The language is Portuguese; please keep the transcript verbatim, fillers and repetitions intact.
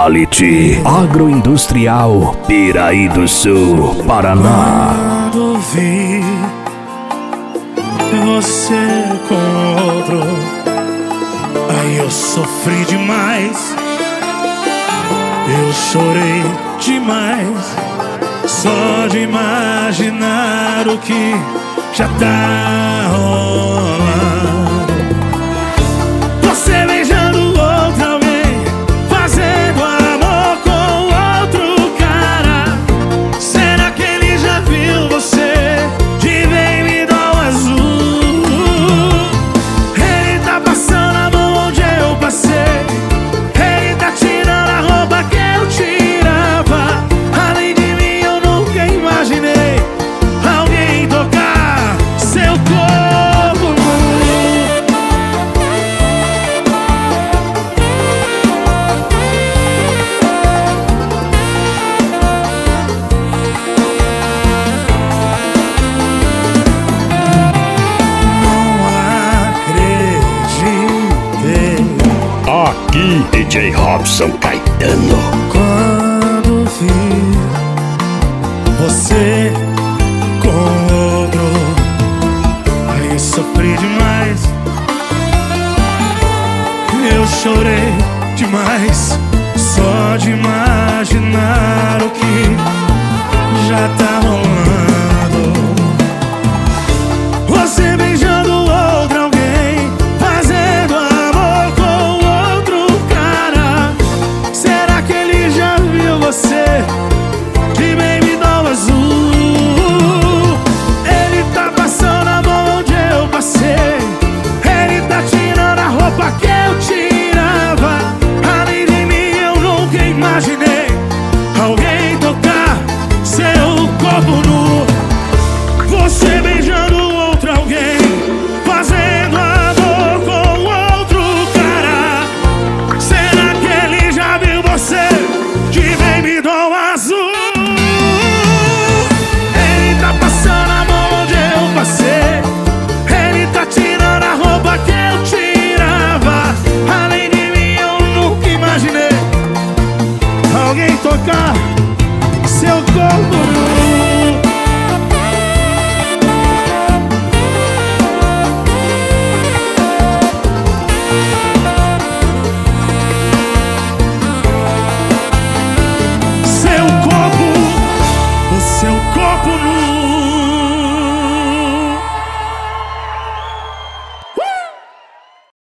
Quality Agroindustrial Piraí do Sul, Paraná. Quando vi você com outro, aí eu sofri demais, eu chorei demais, só de imaginar o que já tá rolando. Você beijando outra alguém, fazendo amor com outro cara. Será que ele já viu você de baby doll azul? Ele tá passando a mão onde eu passei, ele tá tirando a roupa que eu tirava. Além de mim eu nunca imaginei alguém tocar seu corpo nu. Aqui D J Robson Caetano. Quando vi você com outro, aí eu sofri demais, eu chorei demais, só de imaginar o que já tá rolando.